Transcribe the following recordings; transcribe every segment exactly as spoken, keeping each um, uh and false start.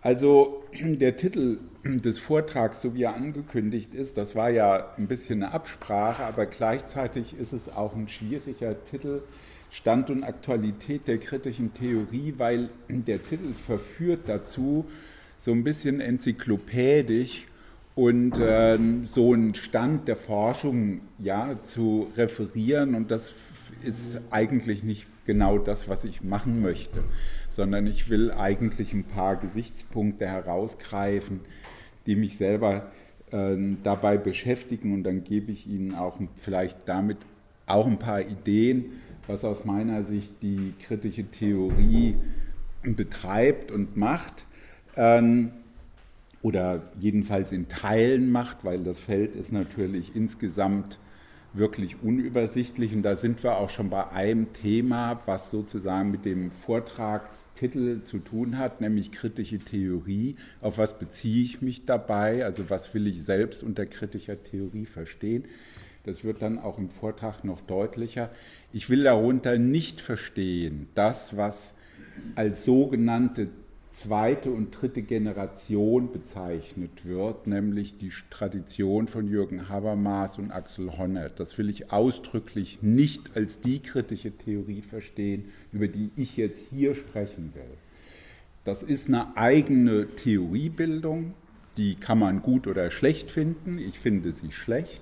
Also der Titel des Vortrags, so wie er angekündigt ist, das war ja ein bisschen eine Absprache, aber gleichzeitig ist es auch ein schwieriger Titel, Stand und Aktualität der kritischen Theorie, weil der Titel verführt dazu, so ein bisschen enzyklopädisch und äh, so einen Stand der Forschung ja, zu referieren, und das ist eigentlich nicht genau das, was ich machen möchte, sondern ich will eigentlich ein paar Gesichtspunkte herausgreifen, die mich selber äh, dabei beschäftigen, und dann gebe ich Ihnen auch vielleicht damit auch ein paar Ideen, was aus meiner Sicht die kritische Theorie betreibt und macht, ähm, oder jedenfalls in Teilen macht, weil das Feld ist natürlich insgesamt wirklich unübersichtlich, und da sind wir auch schon bei einem Thema, was sozusagen mit dem Vortragstitel zu tun hat, nämlich kritische Theorie. Auf was beziehe ich mich dabei? Also was will ich selbst unter kritischer Theorie verstehen? Das wird dann auch im Vortrag noch deutlicher. Ich will darunter nicht verstehen, das, was als sogenannte zweite und dritte Generation bezeichnet wird, nämlich die Tradition von Jürgen Habermas und Axel Honneth. Das will ich ausdrücklich nicht als die kritische Theorie verstehen, über die ich jetzt hier sprechen will. Das ist eine eigene Theoriebildung, die kann man gut oder schlecht finden. Ich finde sie schlecht.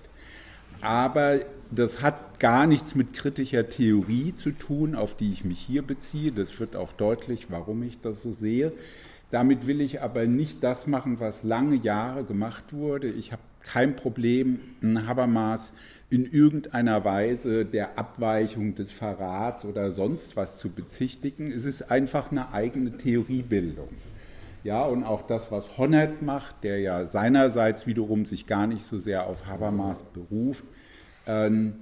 Aber das hat gar nichts mit kritischer Theorie zu tun, auf die ich mich hier beziehe. Das wird auch deutlich, warum ich das so sehe. Damit will ich aber nicht das machen, was lange Jahre gemacht wurde. Ich habe kein Problem, Habermas in irgendeiner Weise der Abweichung des Verrats oder sonst was zu bezichtigen. Es ist einfach eine eigene Theoriebildung. Ja, und auch das, was Honneth macht, der ja seinerseits wiederum sich gar nicht so sehr auf Habermas beruft, ähm,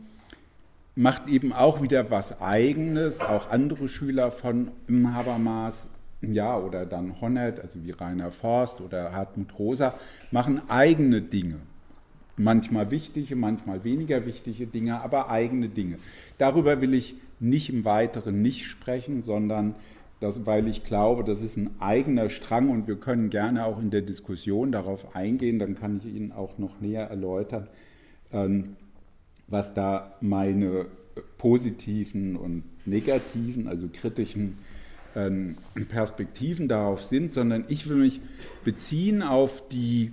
macht eben auch wieder was Eigenes. Auch andere Schüler von Habermas, ja, oder dann Honneth, also wie Rainer Forst oder Hartmut Rosa, machen eigene Dinge. Manchmal wichtige, manchmal weniger wichtige Dinge, aber eigene Dinge. Darüber will ich nicht im Weiteren nicht sprechen, sondern Das, weil ich glaube, das ist ein eigener Strang, und wir können gerne auch in der Diskussion darauf eingehen, dann kann ich Ihnen auch noch näher erläutern, ähm, was da meine positiven und negativen, also kritischen ähm, Perspektiven darauf sind, sondern ich will mich beziehen auf die,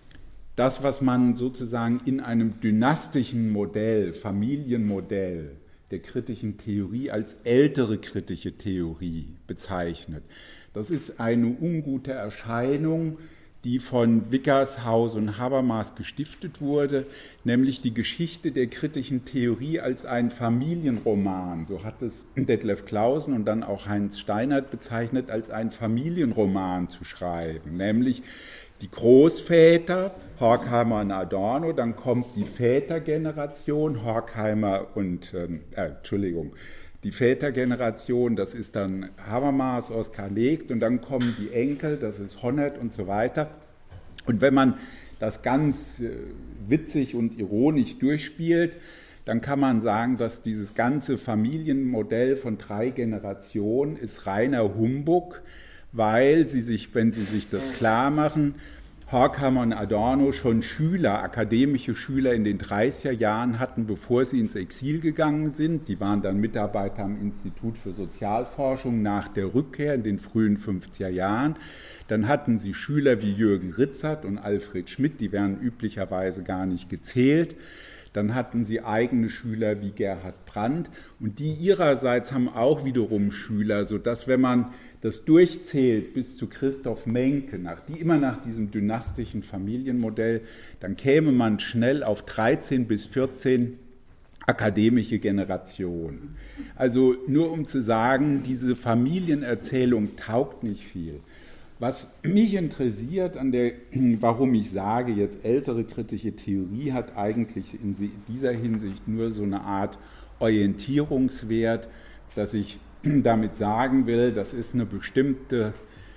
das, was man sozusagen in einem dynastischen Modell, Familienmodell, der kritischen Theorie als ältere kritische Theorie bezeichnet. Das ist eine ungute Erscheinung, die von Wickershaus und Habermas gestiftet wurde, nämlich die Geschichte der kritischen Theorie als ein Familienroman. So hat es Detlef Clausen und dann auch Heinz Steinert bezeichnet, als ein Familienroman zu schreiben, nämlich die Großväter, Horkheimer und Adorno, dann kommt die Vätergeneration, Horkheimer und, äh, Entschuldigung, die Vätergeneration, das ist dann Habermas, Oskar Legt, und dann kommen die Enkel, das ist Honneth und so weiter. Und wenn man das ganz äh, witzig und ironisch durchspielt, dann kann man sagen, dass dieses ganze Familienmodell von drei Generationen ist reiner Humbug, weil sie sich, wenn Sie sich das klar machen, Horkheimer und Adorno schon Schüler, akademische Schüler in den dreißiger Jahren hatten, bevor sie ins Exil gegangen sind. Die waren dann Mitarbeiter am Institut für Sozialforschung nach der Rückkehr in den frühen fünfziger Jahren. Dann hatten sie Schüler wie Jürgen Ritzert und Alfred Schmidt, die werden üblicherweise gar nicht gezählt. Dann hatten sie eigene Schüler wie Gerhard Brandt, und die ihrerseits haben auch wiederum Schüler, sodass, wenn man das durchzählt bis zu Christoph Menke, nach, die immer nach diesem dynastischen Familienmodell, dann käme man schnell auf dreizehn bis vierzehn akademische Generationen. Also nur um zu sagen, diese Familienerzählung taugt nicht viel. Was mich interessiert, an der, warum ich sage, jetzt ältere kritische Theorie hat eigentlich in dieser Hinsicht nur so eine Art Orientierungswert, dass ich damit sagen will, das ist eine bestimmte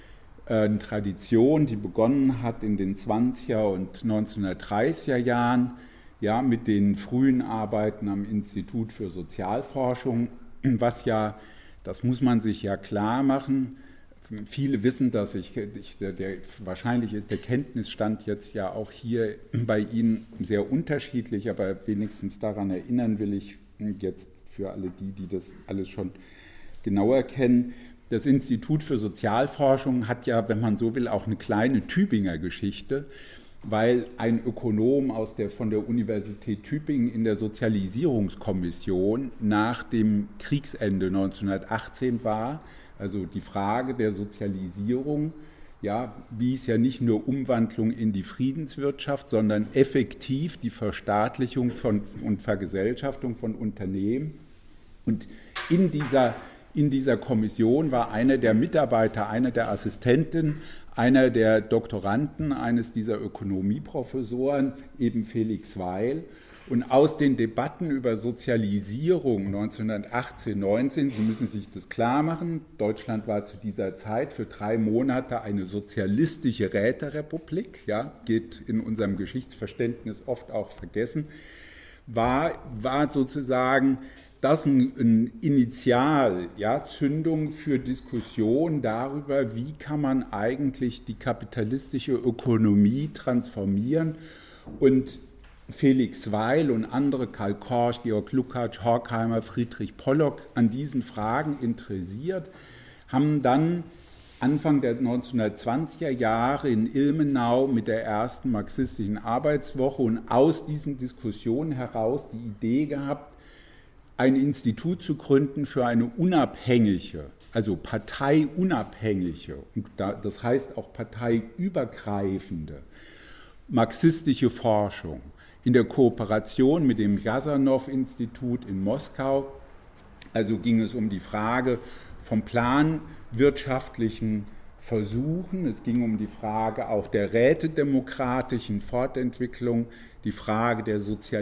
äh, Tradition, die begonnen hat in den zwanziger und neunzehnhundertdreißiger Jahren, ja, mit den frühen Arbeiten am Institut für Sozialforschung, was ja, das muss man sich ja klar machen, viele wissen das, ich, ich, der, der, wahrscheinlich ist der Kenntnisstand jetzt ja auch hier bei Ihnen sehr unterschiedlich, aber wenigstens daran erinnern will ich jetzt für alle die, die das alles schon genauer kennen. Das Institut für Sozialforschung hat ja, wenn man so will, auch eine kleine Tübinger Geschichte, weil ein Ökonom aus der, von der Universität Tübingen in der Sozialisierungskommission nach dem Kriegsende neunzehnhundertachtzehn war, also die Frage der Sozialisierung, ja, wie es ja nicht nur Umwandlung in die Friedenswirtschaft, sondern effektiv die Verstaatlichung von, und Vergesellschaftung von Unternehmen. Und in dieser, in dieser Kommission war einer der Mitarbeiter, einer der Assistenten, einer der Doktoranden eines dieser Ökonomieprofessoren, eben Felix Weil. Und aus den Debatten über Sozialisierung neunzehnhundertachtzehn, neunzehn, Sie müssen sich das klar machen, Deutschland war zu dieser Zeit für drei Monate eine sozialistische Räterepublik, ja, geht in unserem Geschichtsverständnis oft auch vergessen, war, war sozusagen das ein, ein Initial, ja, Zündung für Diskussion darüber, wie kann man eigentlich die kapitalistische Ökonomie transformieren. Und Felix Weil und andere, Karl Korsch, Georg Lukács, Horkheimer, Friedrich Pollock, an diesen Fragen interessiert, haben dann Anfang der neunzehnhundertzwanziger Jahre in Ilmenau mit der ersten marxistischen Arbeitswoche und aus diesen Diskussionen heraus die Idee gehabt, ein Institut zu gründen für eine unabhängige, also parteiunabhängige, und das heißt auch parteiübergreifende, marxistische Forschung in der Kooperation mit dem Jasanow-Institut in Moskau. Also ging es um die Frage vom planwirtschaftlichen Versuchen, es ging um die Frage auch der rätedemokratischen Fortentwicklung, die Frage der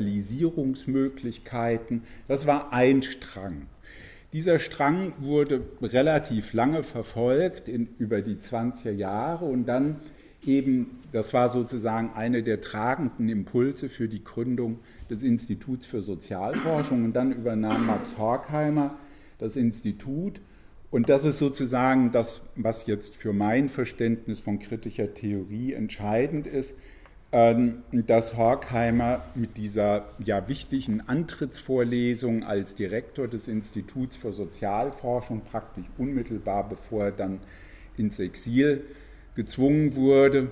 Sozialisierungsmöglichkeiten. Das war ein Strang. Dieser Strang wurde relativ lange verfolgt in, über die zwanziger Jahre und dann eben, das war sozusagen eine der tragenden Impulse für die Gründung des Instituts für Sozialforschung und dann übernahm Max Horkheimer das Institut. Und das ist sozusagen das, was jetzt für mein Verständnis von kritischer Theorie entscheidend ist, dass Horkheimer mit dieser ja wichtigen Antrittsvorlesung als Direktor des Instituts für Sozialforschung praktisch unmittelbar bevor er dann ins Exil gezwungen wurde,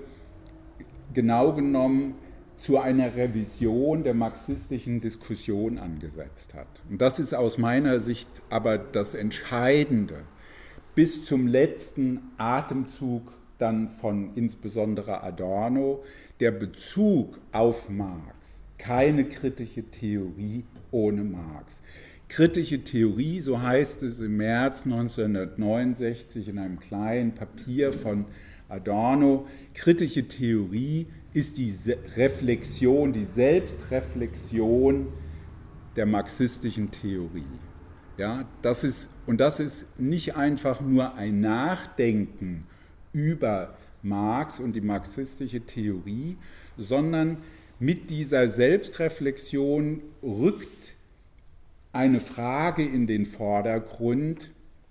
genau genommen zu einer Revision der marxistischen Diskussion angesetzt hat. Und das ist aus meiner Sicht aber das Entscheidende. Bis zum letzten Atemzug dann von insbesondere Adorno, der Bezug auf Marx, keine kritische Theorie ohne Marx. Kritische Theorie, so heißt es im März neunzehnhundertneunundsechzig in einem kleinen Papier von Adorno, kritische Theorie ist die Reflexion, die Selbstreflexion der marxistischen Theorie. Ja, das ist, und das ist nicht einfach nur ein Nachdenken über Marx und die marxistische Theorie, sondern mit dieser Selbstreflexion rückt eine Frage in den Vordergrund,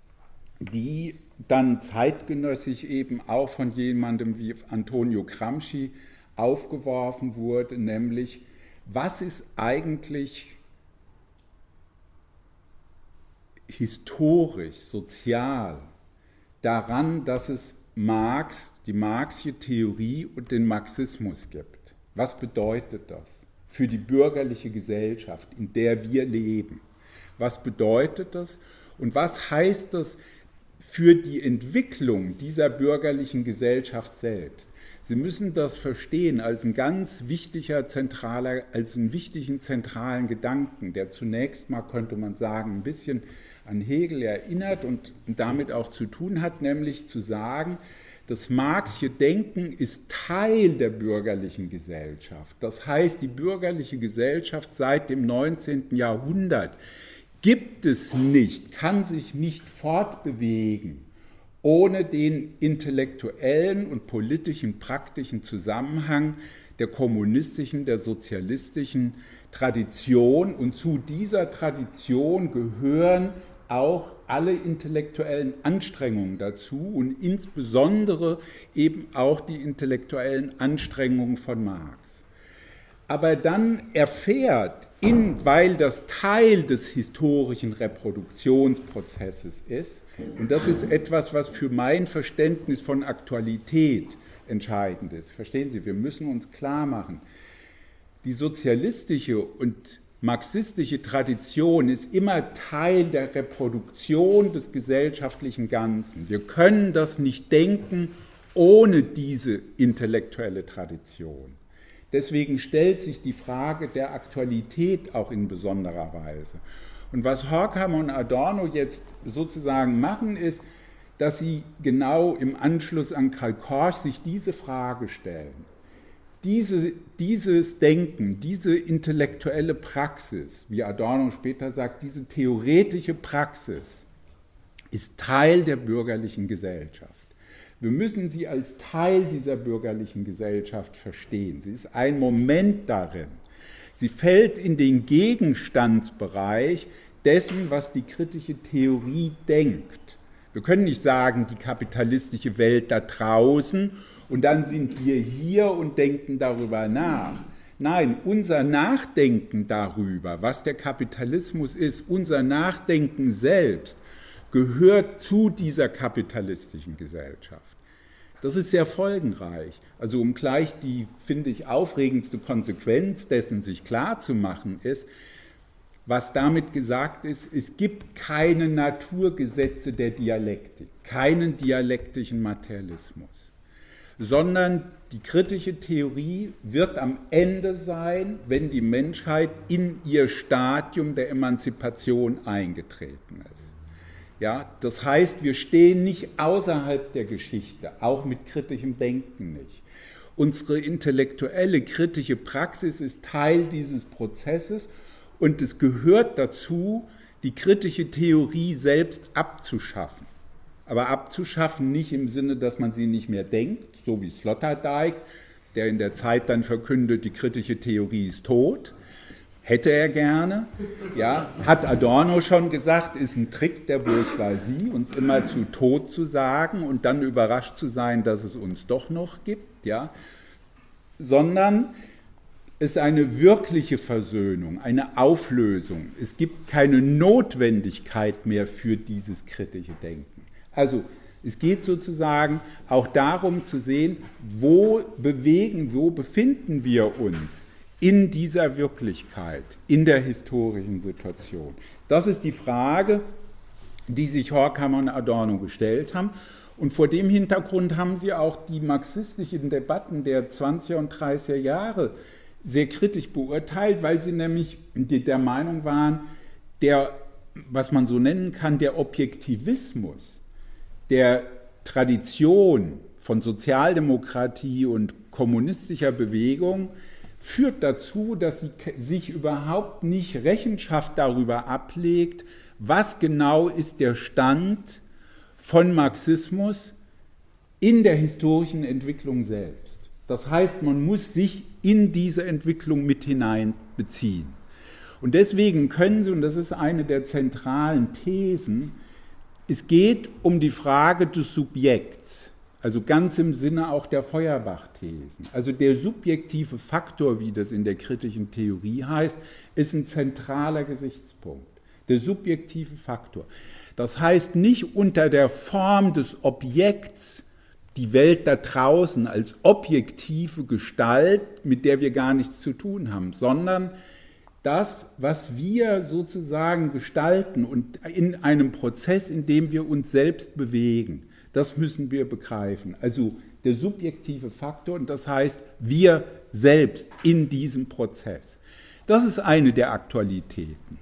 die dann zeitgenössisch eben auch von jemandem wie Antonio Gramsci aufgeworfen wurde, nämlich, was ist eigentlich historisch, sozial daran, dass es Marx, die Marxische Theorie und den Marxismus gibt? Was bedeutet das für die bürgerliche Gesellschaft, in der wir leben? Was bedeutet das und was heißt das für die Entwicklung dieser bürgerlichen Gesellschaft selbst? Sie müssen das verstehen als ein ganz wichtiger, zentraler, als einen wichtigen, zentralen Gedanken, der zunächst mal, könnte man sagen, ein bisschen an Hegel erinnert und damit auch zu tun hat, nämlich zu sagen, das Marxische Denken ist Teil der bürgerlichen Gesellschaft. Das heißt, die bürgerliche Gesellschaft seit dem neunzehnten Jahrhundert gibt es nicht, kann sich nicht fortbewegen ohne den intellektuellen und politischen, praktischen Zusammenhang der kommunistischen, der sozialistischen Tradition. Und zu dieser Tradition gehören auch alle intellektuellen Anstrengungen dazu und insbesondere eben auch die intellektuellen Anstrengungen von Marx. Aber dann erfährt, in, weil das Teil des historischen Reproduktionsprozesses ist, und das ist etwas, was für mein Verständnis von Aktualität entscheidend ist. Verstehen Sie, wir müssen uns klar machen, die sozialistische und marxistische Tradition ist immer Teil der Reproduktion des gesellschaftlichen Ganzen. Wir können das nicht denken ohne diese intellektuelle Tradition. Deswegen stellt sich die Frage der Aktualität auch in besonderer Weise. Und was Horkheimer und Adorno jetzt sozusagen machen, ist, dass sie genau im Anschluss an Karl Korsch sich diese Frage stellen. Diese, dieses Denken, diese intellektuelle Praxis, wie Adorno später sagt, diese theoretische Praxis ist Teil der bürgerlichen Gesellschaft. Wir müssen sie als Teil dieser bürgerlichen Gesellschaft verstehen. Sie ist ein Moment darin. Sie fällt in den Gegenstandsbereich dessen, was die kritische Theorie denkt. Wir können nicht sagen, die kapitalistische Welt da draußen und dann sind wir hier und denken darüber nach. Nein, unser Nachdenken darüber, was der Kapitalismus ist, unser Nachdenken selbst, gehört zu dieser kapitalistischen Gesellschaft. Das ist sehr folgenreich. Also um gleich die, finde ich, aufregendste Konsequenz dessen sich klarzumachen ist, was damit gesagt ist, es gibt keine Naturgesetze der Dialektik, keinen dialektischen Materialismus, sondern die kritische Theorie wird am Ende sein, wenn die Menschheit in ihr Stadium der Emanzipation eingetreten ist. Ja, das heißt, wir stehen nicht außerhalb der Geschichte, auch mit kritischem Denken nicht. Unsere intellektuelle kritische Praxis ist Teil dieses Prozesses und es gehört dazu, die kritische Theorie selbst abzuschaffen. Aber abzuschaffen nicht im Sinne, dass man sie nicht mehr denkt, so wie Sloterdijk, der in der Zeit dann verkündet, die kritische Theorie ist tot. Hätte er gerne, ja, hat Adorno schon gesagt, ist ein Trick der Bourgeoisie, uns immer zu tot zu sagen und dann überrascht zu sein, dass es uns doch noch gibt, ja, sondern es ist eine wirkliche Versöhnung, eine Auflösung. Es gibt keine Notwendigkeit mehr für dieses kritische Denken. Also es geht sozusagen auch darum zu sehen, wo bewegen, wo befinden wir uns in dieser Wirklichkeit, in der historischen Situation. Das ist die Frage, die sich Horkheimer und Adorno gestellt haben. Und vor dem Hintergrund haben sie auch die marxistischen Debatten der zwanziger und dreißiger Jahre sehr kritisch beurteilt, weil sie nämlich der Meinung waren, der, was man so nennen kann, der Objektivismus der Tradition von Sozialdemokratie und kommunistischer Bewegung führt dazu, dass sie sich überhaupt nicht Rechenschaft darüber ablegt, was genau ist der Stand von Marxismus in der historischen Entwicklung selbst. Das heißt, man muss sich in diese Entwicklung mit hineinbeziehen. Und deswegen können Sie, und das ist eine der zentralen Thesen, es geht um die Frage des Subjekts, also ganz im Sinne auch der Feuerbach-Thesen. Also der subjektive Faktor, wie das in der kritischen Theorie heißt, ist ein zentraler Gesichtspunkt. Der subjektive Faktor. Das heißt nicht unter der Form des Objekts die Welt da draußen als objektive Gestalt, mit der wir gar nichts zu tun haben, sondern das, was wir sozusagen gestalten und in einem Prozess, in dem wir uns selbst bewegen, das müssen wir begreifen. Also der subjektive Faktor, und das heißt, wir selbst in diesem Prozess. Das ist eine der Aktualitäten,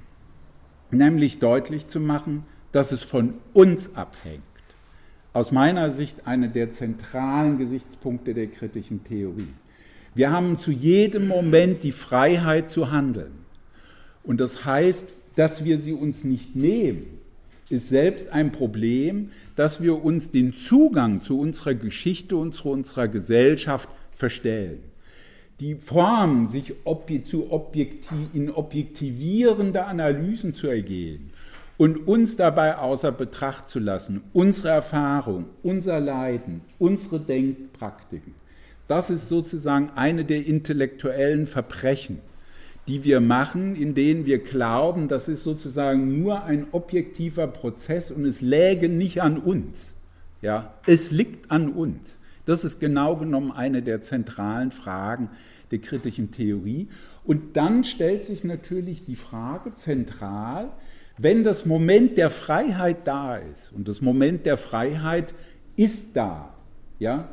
nämlich deutlich zu machen, dass es von uns abhängt. Aus meiner Sicht einer der zentralen Gesichtspunkte der kritischen Theorie. Wir haben zu jedem Moment die Freiheit zu handeln. Und das heißt, dass wir sie uns nicht nehmen, ist selbst ein Problem, dass wir uns den Zugang zu unserer Geschichte und zu unserer Gesellschaft verstellen. Die Form, sich ob, zu objektiv, in objektivierende Analysen zu ergehen und uns dabei außer Betracht zu lassen, unsere Erfahrung, unser Leiden, unsere Denkpraktiken, das ist sozusagen eine der intellektuellen Verbrechen, die wir machen, in denen wir glauben, das ist sozusagen nur ein objektiver Prozess und es läge nicht an uns. Ja, es liegt an uns. Das ist genau genommen eine der zentralen Fragen der kritischen Theorie. Und dann stellt sich natürlich die Frage zentral, wenn das Moment der Freiheit da ist, und das Moment der Freiheit ist da, ja,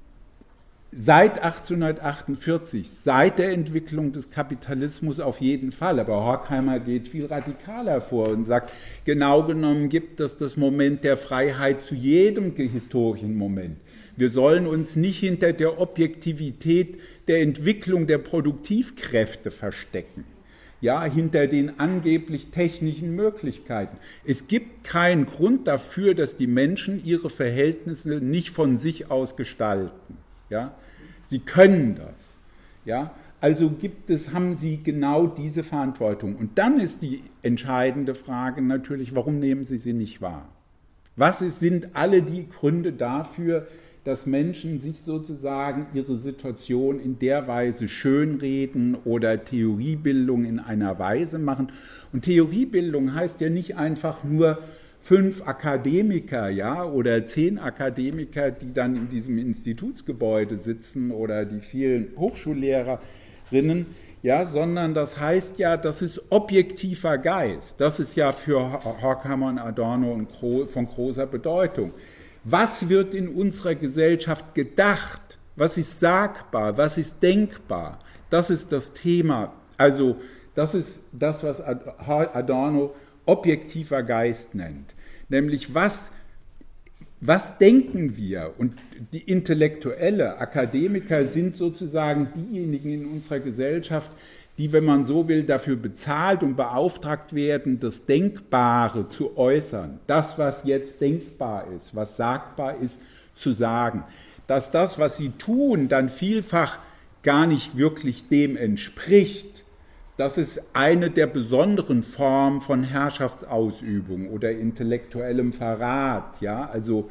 seit achtzehnhundertachtundvierzig, seit der Entwicklung des Kapitalismus auf jeden Fall, aber Horkheimer geht viel radikaler vor und sagt, genau genommen gibt es das Moment der Freiheit zu jedem historischen Moment. Wir sollen uns nicht hinter der Objektivität der Entwicklung der Produktivkräfte verstecken, ja, hinter den angeblich technischen Möglichkeiten. Es gibt keinen Grund dafür, dass die Menschen ihre Verhältnisse nicht von sich aus gestalten. Ja, sie können das. Ja, also gibt es, haben sie genau diese Verantwortung. Und dann ist die entscheidende Frage natürlich, warum nehmen sie sie nicht wahr? Was ist, sind alle die Gründe dafür, dass Menschen sich sozusagen ihre Situation in der Weise schönreden oder Theoriebildung in einer Weise machen? Und Theoriebildung heißt ja nicht einfach nur fünf Akademiker, ja, oder zehn Akademiker, die dann in diesem Institutsgebäude sitzen oder die vielen Hochschullehrerinnen, ja, sondern das heißt ja, das ist objektiver Geist. Das ist ja für Horkheimer und Adorno und von großer Bedeutung. Was wird in unserer Gesellschaft gedacht? Was ist sagbar? Was ist denkbar? Das ist das Thema. Also das ist das, was Adorno objektiver Geist nennt, nämlich was, was denken wir? Und die Intellektuelle, Akademiker sind sozusagen diejenigen in unserer Gesellschaft, die, wenn man so will, dafür bezahlt und beauftragt werden, das Denkbare zu äußern, das, was jetzt denkbar ist, was sagbar ist, zu sagen. Dass das, was sie tun, dann vielfach gar nicht wirklich dem entspricht, das ist eine der besonderen Formen von Herrschaftsausübung oder intellektuellem Verrat. Ja? Also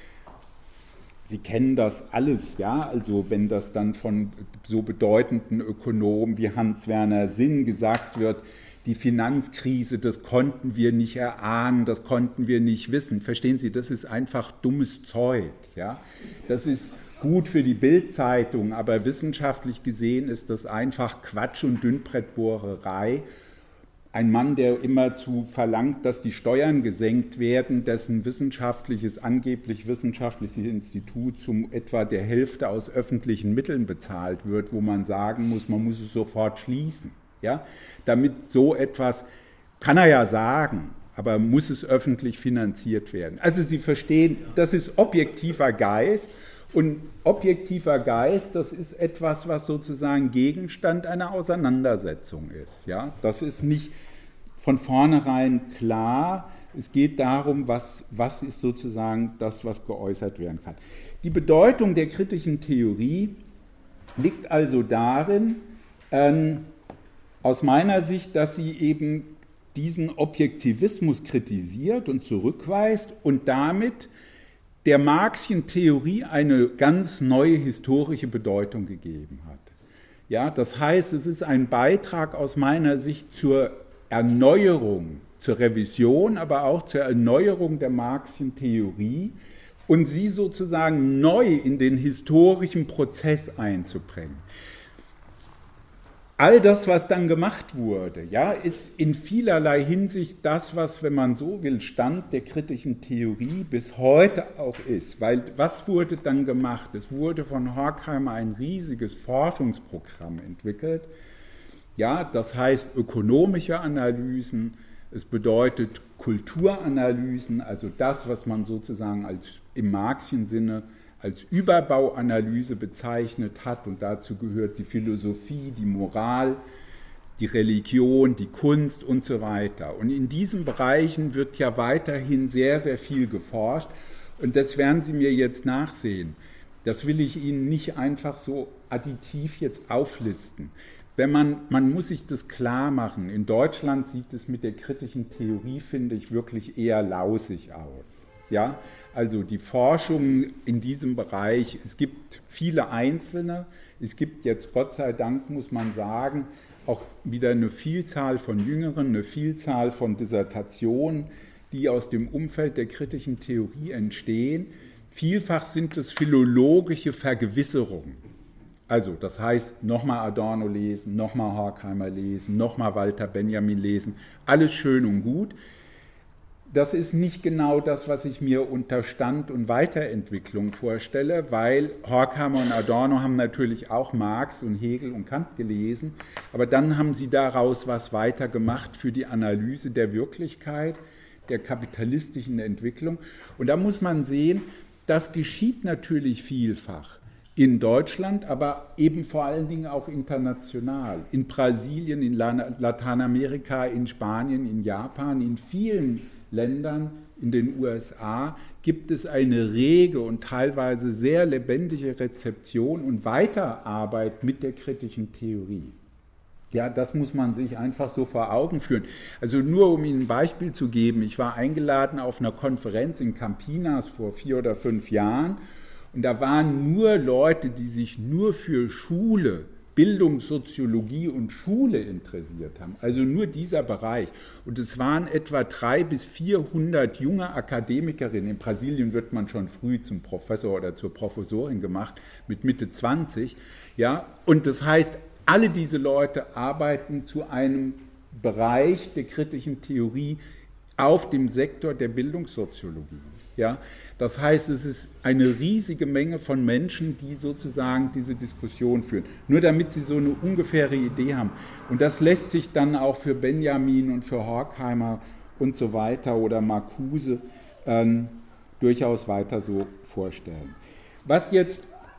Sie kennen das alles, ja? Also wenn das dann von so bedeutenden Ökonomen wie Hans-Werner Sinn gesagt wird, die Finanzkrise, das konnten wir nicht erahnen, das konnten wir nicht wissen. Verstehen Sie, das ist einfach dummes Zeug. Ja? Das ist gut für die Bild-Zeitung, aber wissenschaftlich gesehen ist das einfach Quatsch und Dünnbrettbohrerei. Ein Mann, der immerzu verlangt, dass die Steuern gesenkt werden, dessen wissenschaftliches, angeblich wissenschaftliches Institut zum etwa der Hälfte aus öffentlichen Mitteln bezahlt wird, wo man sagen muss, man muss es sofort schließen. Ja? Damit so etwas, kann er ja sagen, aber muss es öffentlich finanziert werden. Also Sie verstehen, das ist objektiver Geist. Und objektiver Geist, das ist etwas, was sozusagen Gegenstand einer Auseinandersetzung ist. Ja? Das ist nicht von vornherein klar. Es geht darum, was, was ist sozusagen das, was geäußert werden kann. Die Bedeutung der kritischen Theorie liegt also darin, ähm, aus meiner Sicht, dass sie eben diesen Objektivismus kritisiert und zurückweist und damit der Marxischen Theorie eine ganz neue historische Bedeutung gegeben hat. Ja, das heißt, es ist ein Beitrag aus meiner Sicht zur Erneuerung, zur Revision, aber auch zur Erneuerung der Marxischen Theorie und sie sozusagen neu in den historischen Prozess einzubringen. All das, was dann gemacht wurde, ja, ist in vielerlei Hinsicht das, was, wenn man so will, Stand der kritischen Theorie bis heute auch ist. Weil was wurde dann gemacht? Es wurde von Horkheimer ein riesiges Forschungsprogramm entwickelt. Ja, das heißt ökonomische Analysen, es bedeutet Kulturanalysen, also das, was man sozusagen als im Marxischen Sinne als Überbauanalyse bezeichnet hat, und dazu gehört die Philosophie, die Moral, die Religion, die Kunst und so weiter. Und in diesen Bereichen wird ja weiterhin sehr, sehr viel geforscht und das werden Sie mir jetzt nachsehen. Das will ich Ihnen nicht einfach so additiv jetzt auflisten. wenn man, man muss sich das klar machen, in Deutschland sieht es mit der kritischen Theorie, finde ich, wirklich eher lausig aus. Ja? Also die Forschung in diesem Bereich, es gibt viele Einzelne, es gibt jetzt, Gott sei Dank, muss man sagen, auch wieder eine Vielzahl von Jüngeren, eine Vielzahl von Dissertationen, die aus dem Umfeld der kritischen Theorie entstehen. Vielfach sind es philologische Vergewisserungen. Also das heißt, nochmal Adorno lesen, nochmal Horkheimer lesen, nochmal Walter Benjamin lesen, alles schön und gut. Das ist nicht genau das, was ich mir unter Stand- und Weiterentwicklung vorstelle, weil Horkheimer und Adorno haben natürlich auch Marx und Hegel und Kant gelesen, aber dann haben sie daraus was weiter gemacht für die Analyse der Wirklichkeit, der kapitalistischen Entwicklung. Und da muss man sehen, das geschieht natürlich vielfach in Deutschland, aber eben vor allen Dingen auch international. In Brasilien, in Lateinamerika, in Spanien, in Japan, in vielen Ländern, in den U S A, gibt es eine rege und teilweise sehr lebendige Rezeption und Weiterarbeit mit der kritischen Theorie. Ja, das muss man sich einfach so vor Augen führen. Also nur um Ihnen ein Beispiel zu geben, ich war eingeladen auf einer Konferenz in Campinas vor vier oder fünf Jahren und da waren nur Leute, die sich nur für Schule, Bildung, Soziologie und Schule interessiert haben, also nur dieser Bereich. Und es waren etwa dreihundert bis vierhundert junge Akademikerinnen. In Brasilien wird man schon früh zum Professor oder zur Professorin gemacht, mit Mitte zwanzig. Ja? Und das heißt, alle diese Leute arbeiten zu einem Bereich der kritischen Theorie auf dem Sektor der Bildungssoziologie. Ja? Das heißt, es ist eine riesige Menge von Menschen, die sozusagen diese Diskussion führen. Nur damit Sie so eine ungefähre Idee haben. Und das lässt sich dann auch für Benjamin und für Horkheimer und so weiter oder Marcuse ähm, durchaus weiter so vorstellen. Was jetzt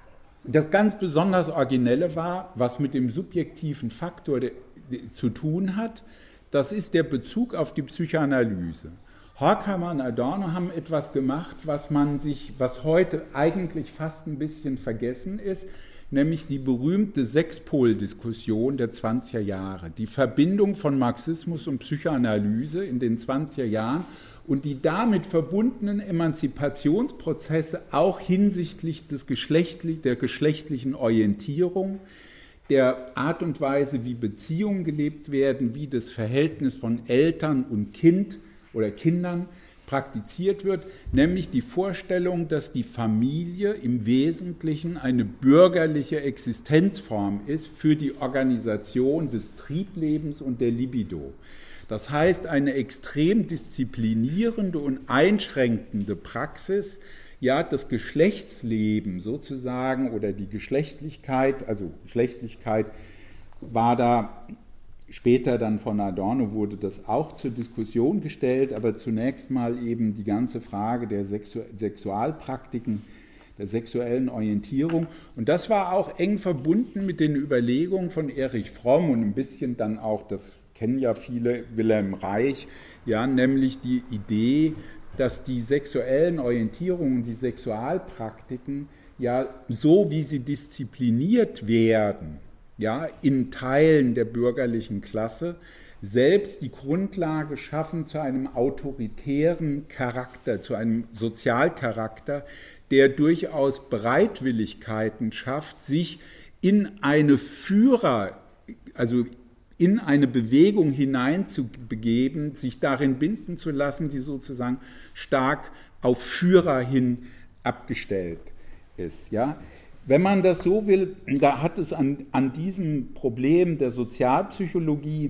das ganz besonders Originelle war, was mit dem subjektiven Faktor de, de, zu tun hat, das ist der Bezug auf die Psychoanalyse. Horkheimer und Adorno haben etwas gemacht, was man sich, was heute eigentlich fast ein bisschen vergessen ist, nämlich die berühmte Sechspol-Diskussion der zwanziger Jahre, die Verbindung von Marxismus und Psychoanalyse in den zwanziger Jahren und die damit verbundenen Emanzipationsprozesse auch hinsichtlich des Geschlechtlich, der geschlechtlichen Orientierung, der Art und Weise, wie Beziehungen gelebt werden, wie das Verhältnis von Eltern und Kind oder Kindern praktiziert wird, nämlich die Vorstellung, dass die Familie im Wesentlichen eine bürgerliche Existenzform ist für die Organisation des Trieblebens und der Libido. Das heißt, eine extrem disziplinierende und einschränkende Praxis, ja, das Geschlechtsleben sozusagen oder die Geschlechtlichkeit, also Geschlechtlichkeit war da später dann von Adorno wurde das auch zur Diskussion gestellt, aber zunächst mal eben die ganze Frage der Sexu- Sexualpraktiken, der sexuellen Orientierung. Und das war auch eng verbunden mit den Überlegungen von Erich Fromm und ein bisschen dann auch, das kennen ja viele, Wilhelm Reich, ja, nämlich die Idee, dass die sexuellen Orientierungen, die Sexualpraktiken, ja, so wie sie diszipliniert werden, ja, in Teilen der bürgerlichen Klasse, selbst die Grundlage schaffen zu einem autoritären Charakter, zu einem Sozialcharakter, der durchaus Bereitwilligkeiten schafft, sich in eine Führer, also in eine Bewegung hineinzubegeben, sich darin binden zu lassen, die sozusagen stark auf Führer hin abgestellt ist. Ja? Wenn man das so will, da hat es an, an diesem Problem der Sozialpsychologie,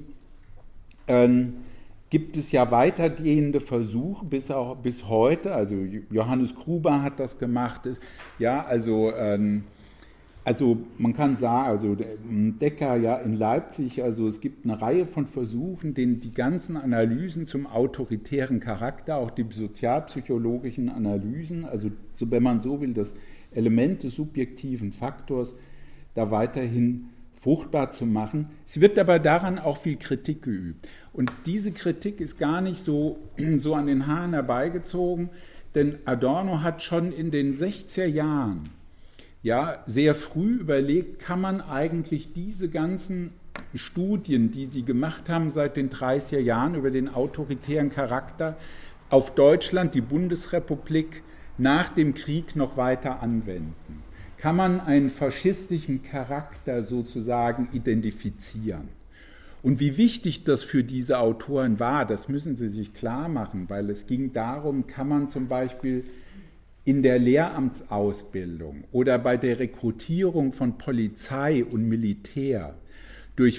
ähm, gibt es ja weitergehende Versuche bis, auch, bis heute, also Johannes Gruber hat das gemacht, ja, also, ähm, also man kann sagen, also Decker ja in Leipzig, also es gibt eine Reihe von Versuchen, den, die ganzen Analysen zum autoritären Charakter, auch die sozialpsychologischen Analysen, also so, wenn man so will, das Element des subjektiven Faktors da weiterhin fruchtbar zu machen. Es wird aber daran auch viel Kritik geübt. Und diese Kritik ist gar nicht so, so an den Haaren herbeigezogen, denn Adorno hat schon in den sechziger Jahren ja, sehr früh überlegt, kann man eigentlich diese ganzen Studien, die sie gemacht haben seit den dreißiger Jahren über den autoritären Charakter, auf Deutschland, die Bundesrepublik, nach dem Krieg noch weiter anwenden? Kann man einen faschistischen Charakter sozusagen identifizieren? Und wie wichtig das für diese Autoren war, das müssen Sie sich klar machen, weil es ging darum, kann man zum Beispiel in der Lehramtsausbildung oder bei der Rekrutierung von Polizei und Militär durch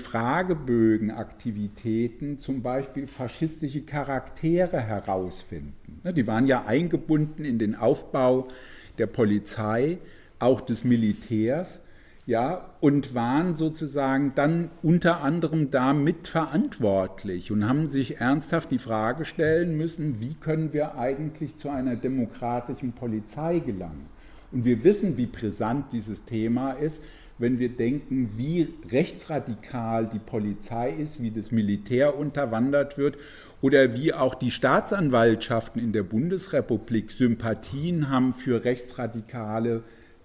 Fragebögenaktivitäten zum Beispiel faschistische Charaktere herausfinden. Die waren ja eingebunden in den Aufbau der Polizei, auch des Militärs, ja, und waren sozusagen dann unter anderem da mitverantwortlich und haben sich ernsthaft die Frage stellen müssen, wie können wir eigentlich zu einer demokratischen Polizei gelangen? Und wir wissen, wie brisant dieses Thema ist, wenn wir denken, wie rechtsradikal die Polizei ist, wie das Militär unterwandert wird oder wie auch die Staatsanwaltschaften in der Bundesrepublik Sympathien haben für rechtsradikale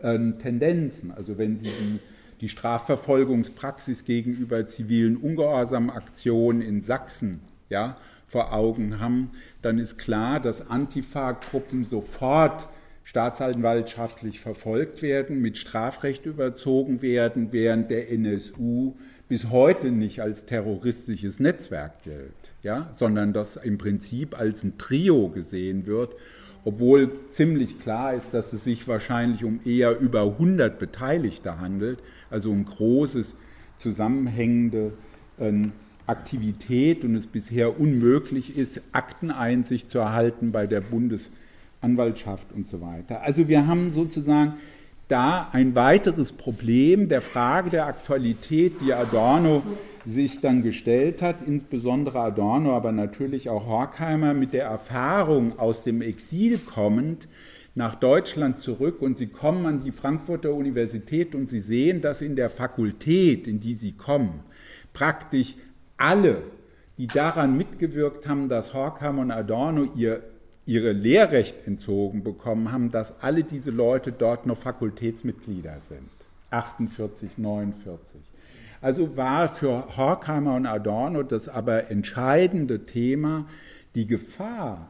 Tendenzen. Also wenn Sie die, die Strafverfolgungspraxis gegenüber zivilen Ungehorsamaktionen in Sachsen, ja, vor Augen haben, dann ist klar, dass Antifa-Gruppen sofort staatsanwaltschaftlich verfolgt werden, mit Strafrecht überzogen werden, während der N S U bis heute nicht als terroristisches Netzwerk gilt, ja, sondern das im Prinzip als ein Trio gesehen wird, obwohl ziemlich klar ist, dass es sich wahrscheinlich um eher über hundert Beteiligte handelt, also um großes zusammenhängende äh, Aktivität und es bisher unmöglich ist, Akteneinsicht zu erhalten bei der Bundesanwaltschaft und so weiter. Also wir haben sozusagen da ein weiteres Problem der Frage der Aktualität, die Adorno sich dann gestellt hat, insbesondere Adorno, aber natürlich auch Horkheimer, mit der Erfahrung aus dem Exil kommend nach Deutschland zurück und sie kommen an die Frankfurter Universität und sie sehen, dass in der Fakultät, in die sie kommen, praktisch alle, die daran mitgewirkt haben, dass Horkheimer und Adorno ihr, ihre Lehrrecht entzogen bekommen haben, dass alle diese Leute dort noch Fakultätsmitglieder sind, achtundvierzig, neunundvierzig. Also war für Horkheimer und Adorno das aber entscheidende Thema, die Gefahr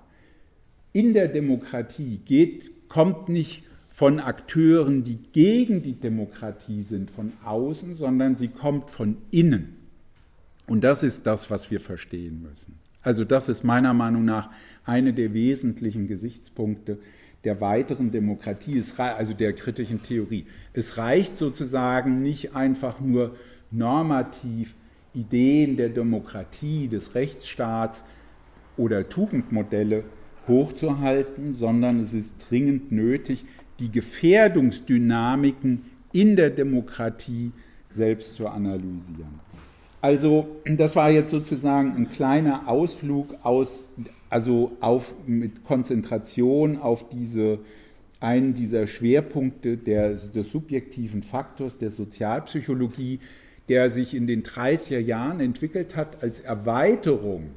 in der Demokratie geht, kommt nicht von Akteuren, die gegen die Demokratie sind, von außen, sondern sie kommt von innen. Und das ist das, was wir verstehen müssen. Also das ist meiner Meinung nach eine der wesentlichen Gesichtspunkte der weiteren Demokratie, also der kritischen Theorie. Es reicht sozusagen nicht einfach nur normativ Ideen der Demokratie, des Rechtsstaats oder Tugendmodelle hochzuhalten, sondern es ist dringend nötig, die Gefährdungsdynamiken in der Demokratie selbst zu analysieren. Also das war jetzt sozusagen ein kleiner Ausflug aus, also auf, mit Konzentration auf diese, einen dieser Schwerpunkte der, des subjektiven Faktors der Sozialpsychologie, der sich in den dreißiger Jahren entwickelt hat als Erweiterung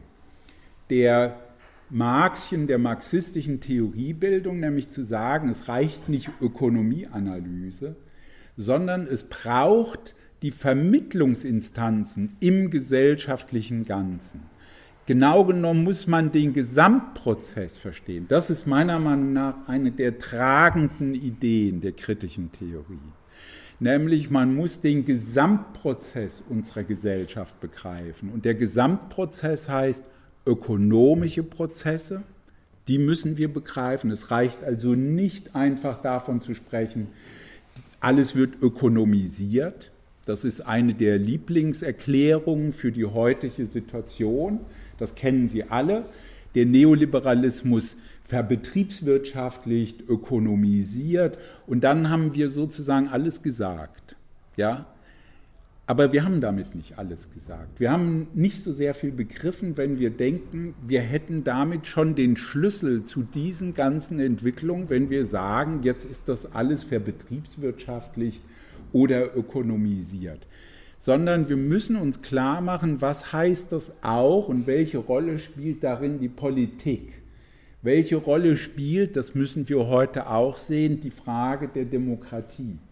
der Marxischen, der marxistischen Theoriebildung, nämlich zu sagen, es reicht nicht Ökonomieanalyse, sondern es braucht die Vermittlungsinstanzen im gesellschaftlichen Ganzen. Genau genommen muss man den Gesamtprozess verstehen. Das ist meiner Meinung nach eine der tragenden Ideen der kritischen Theorie. Nämlich man muss den Gesamtprozess unserer Gesellschaft begreifen. Und der Gesamtprozess heißt ökonomische Prozesse, die müssen wir begreifen. Es reicht also nicht einfach davon zu sprechen, alles wird ökonomisiert. Das ist eine der Lieblingserklärungen für die heutige Situation. Das kennen Sie alle. Der Neoliberalismus verbetriebswirtschaftlicht, ökonomisiert und dann haben wir sozusagen alles gesagt. Ja? Aber wir haben damit nicht alles gesagt. Wir haben nicht so sehr viel begriffen, wenn wir denken, wir hätten damit schon den Schlüssel zu diesen ganzen Entwicklungen, wenn wir sagen, jetzt ist das alles verbetriebswirtschaftlicht oder ökonomisiert. Sondern wir müssen uns klar machen, was heißt das auch und welche Rolle spielt darin die Politik? Welche Rolle spielt, das müssen wir heute auch sehen, die Frage der Demokratie?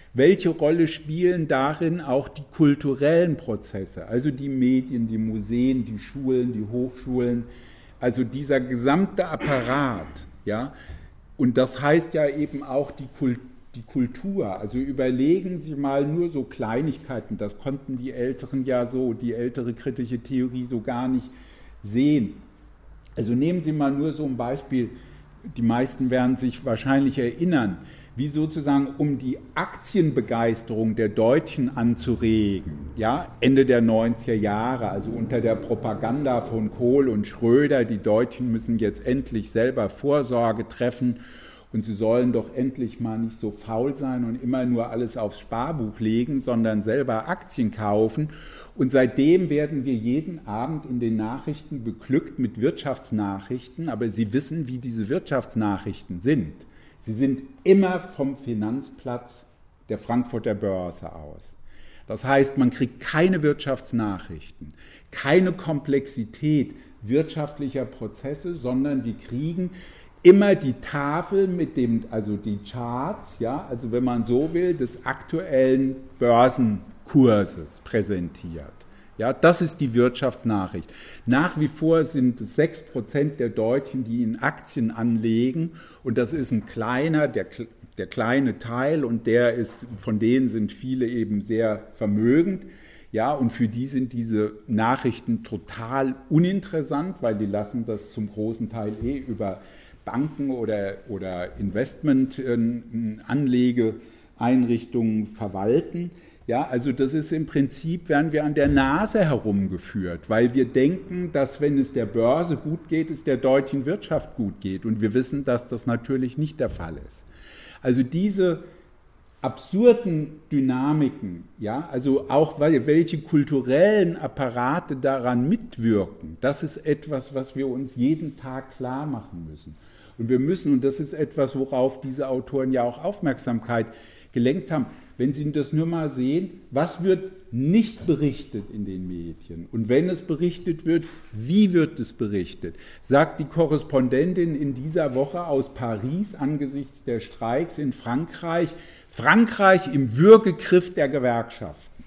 Welche Rolle spielen darin auch die kulturellen Prozesse, also die Medien, die Museen, die Schulen, die Hochschulen, also dieser gesamte Apparat, ja, und das heißt ja eben auch die Kultur, die Kultur, also überlegen Sie mal nur so Kleinigkeiten, das konnten die Älteren ja so, die ältere kritische Theorie so gar nicht sehen. Also nehmen Sie mal nur so ein Beispiel, die meisten werden sich wahrscheinlich erinnern, wie sozusagen um die Aktienbegeisterung der Deutschen anzuregen, ja, Ende der neunziger Jahre, also unter der Propaganda von Kohl und Schröder, die Deutschen müssen jetzt endlich selber Vorsorge treffen und sie sollen doch endlich mal nicht so faul sein und immer nur alles aufs Sparbuch legen, sondern selber Aktien kaufen. Und seitdem werden wir jeden Abend in den Nachrichten beglückt mit Wirtschaftsnachrichten, aber Sie wissen, wie diese Wirtschaftsnachrichten sind. Sie sind immer vom Finanzplatz der Frankfurter Börse aus. Das heißt, man kriegt keine Wirtschaftsnachrichten, keine Komplexität wirtschaftlicher Prozesse, sondern wir kriegen immer die Tafel mit dem, also die Charts, ja, also wenn man so will, des aktuellen Börsenkurses präsentiert. Ja, das ist die Wirtschaftsnachricht. Nach wie vor sind es sechs Prozent der Deutschen, die in Aktien anlegen, und das ist ein kleiner, der, der kleine Teil, und der ist, von denen sind viele eben sehr vermögend. Ja, und für die sind diese Nachrichten total uninteressant, weil die lassen das zum großen Teil eh über Banken oder, oder Investmentanlegeeinrichtungen verwalten. Ja, also das ist im Prinzip, werden wir an der Nase herumgeführt, weil wir denken, dass wenn es der Börse gut geht, es der deutschen Wirtschaft gut geht. Und wir wissen, dass das natürlich nicht der Fall ist. Also diese absurden Dynamiken, ja, also auch weil, welche kulturellen Apparate daran mitwirken, das ist etwas, was wir uns jeden Tag klar machen müssen. Und wir müssen, und das ist etwas, worauf diese Autoren ja auch Aufmerksamkeit gelenkt haben, wenn Sie das nur mal sehen, was wird nicht berichtet in den Medien? Und wenn es berichtet wird, wie wird es berichtet? Sagt die Korrespondentin in dieser Woche aus Paris angesichts der Streiks in Frankreich, Frankreich im Würgegriff der Gewerkschaften.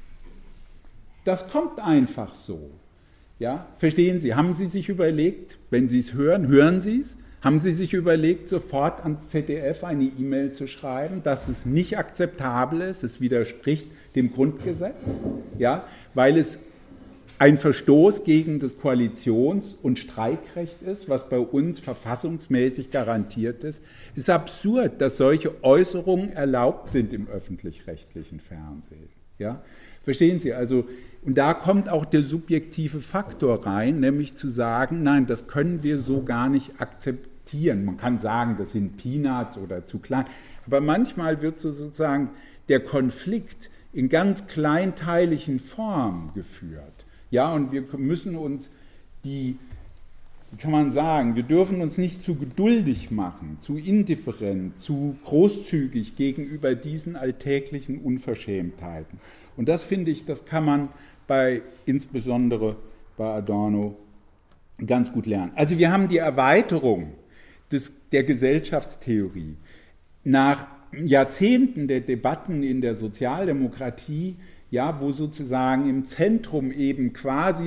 Das kommt einfach so. Ja? Verstehen Sie? Haben Sie sich überlegt, wenn Sie es hören, hören Sie es? Haben Sie sich überlegt, sofort ans Z D F eine E-Mail zu schreiben, dass es nicht akzeptabel ist, es widerspricht dem Grundgesetz, ja, weil es ein Verstoß gegen das Koalitions- und Streikrecht ist, was bei uns verfassungsmäßig garantiert ist? Es ist absurd, dass solche Äußerungen erlaubt sind im öffentlich-rechtlichen Fernsehen. Ja? Verstehen Sie? Also, und da kommt auch der subjektive Faktor rein, nämlich zu sagen, nein, das können wir so gar nicht akzeptieren. Man kann sagen, das sind Peanuts oder zu klein, aber manchmal wird so sozusagen der Konflikt in ganz kleinteiligen Formen geführt. Ja, und wir müssen uns die, wie kann man sagen, wir dürfen uns nicht zu geduldig machen, zu indifferent, zu großzügig gegenüber diesen alltäglichen Unverschämtheiten. Und das finde ich, das kann man bei, insbesondere bei Adorno ganz gut lernen. Also wir haben die Erweiterung des, der Gesellschaftstheorie nach Jahrzehnten der Debatten in der Sozialdemokratie, ja, wo sozusagen im Zentrum eben quasi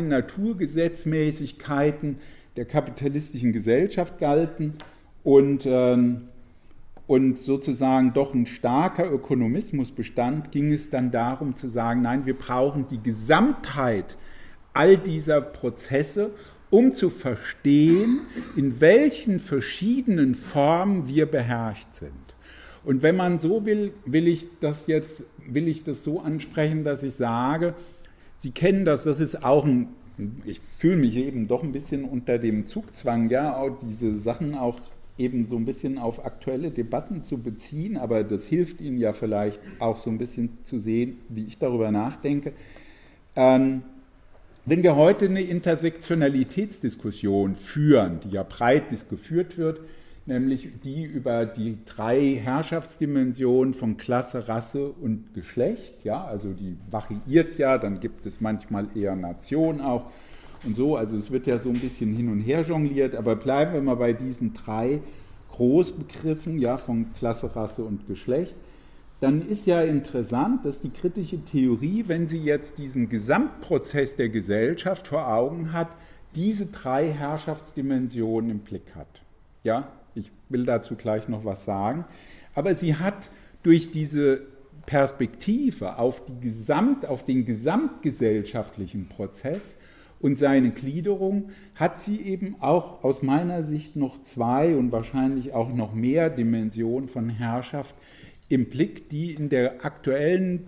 Naturgesetzmäßigkeiten der kapitalistischen Gesellschaft galten und, ähm, und sozusagen doch ein starker Ökonomismus bestand, ging es dann darum zu sagen, nein, wir brauchen die Gesamtheit all dieser Prozesse, um zu verstehen, in welchen verschiedenen Formen wir beherrscht sind. Und wenn man so will, will ich das jetzt, will ich das so ansprechen, dass ich sage, Sie kennen das, das ist auch ein, ich fühle mich eben doch ein bisschen unter dem Zugzwang, ja, auch diese Sachen auch eben so ein bisschen auf aktuelle Debatten zu beziehen, aber das hilft Ihnen ja vielleicht auch so ein bisschen zu sehen, wie ich darüber nachdenke. Ähm, Wenn wir heute eine Intersektionalitätsdiskussion führen, die ja breit geführt wird, nämlich die über die drei Herrschaftsdimensionen von Klasse, Rasse und Geschlecht, ja, also die variiert ja, dann gibt es manchmal eher Nation auch und so, also es wird ja so ein bisschen hin und her jongliert, aber bleiben wir mal bei diesen drei Großbegriffen, ja, von Klasse, Rasse und Geschlecht, dann ist ja interessant, dass die kritische Theorie, wenn sie jetzt diesen Gesamtprozess der Gesellschaft vor Augen hat, diese drei Herrschaftsdimensionen im Blick hat. Ja, ich will dazu gleich noch was sagen. Aber sie hat durch diese Perspektive auf, die Gesamt, auf den gesamtgesellschaftlichen Prozess und seine Gliederung, hat sie eben auch aus meiner Sicht noch zwei und wahrscheinlich auch noch mehr Dimensionen von Herrschaft im Blick, die in der aktuellen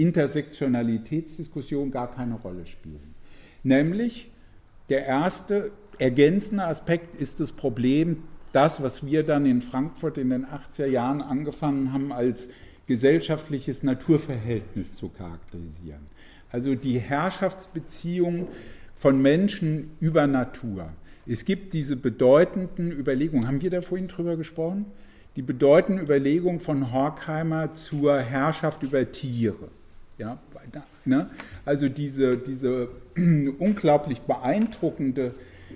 Intersektionalitätsdiskussion gar keine Rolle spielen. Nämlich der erste ergänzende Aspekt ist das Problem, das, was wir dann in Frankfurt in den achtziger Jahren angefangen haben, als gesellschaftliches Naturverhältnis zu charakterisieren. Also die Herrschaftsbeziehung von Menschen über Natur. Es gibt diese bedeutenden Überlegungen, haben wir da vorhin drüber gesprochen? Die bedeutende Überlegung von Horkheimer zur Herrschaft über Tiere. Ja, ne? Also diese, diese unglaublich beeindruckende,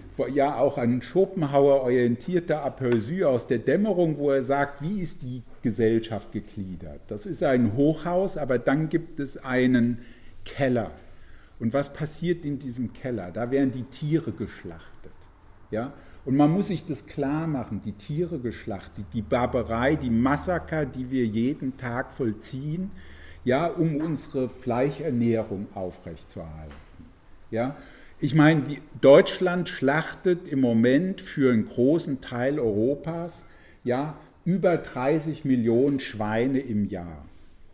ja auch an Schopenhauer orientierte Aperçu aus der Dämmerung, wo er sagt, wie ist die Gesellschaft gegliedert? Das ist ein Hochhaus, aber dann gibt es einen Keller. Und was passiert in diesem Keller? Da werden die Tiere geschlachtet. Ja? Und man muss sich das klar machen, die Tiere geschlachtet, die Barbarei, die Massaker, die wir jeden Tag vollziehen, ja, um unsere Fleischernährung aufrechtzuerhalten. Ja? Ich meine, Deutschland schlachtet im Moment für einen großen Teil Europas ja, über dreißig Millionen Schweine im Jahr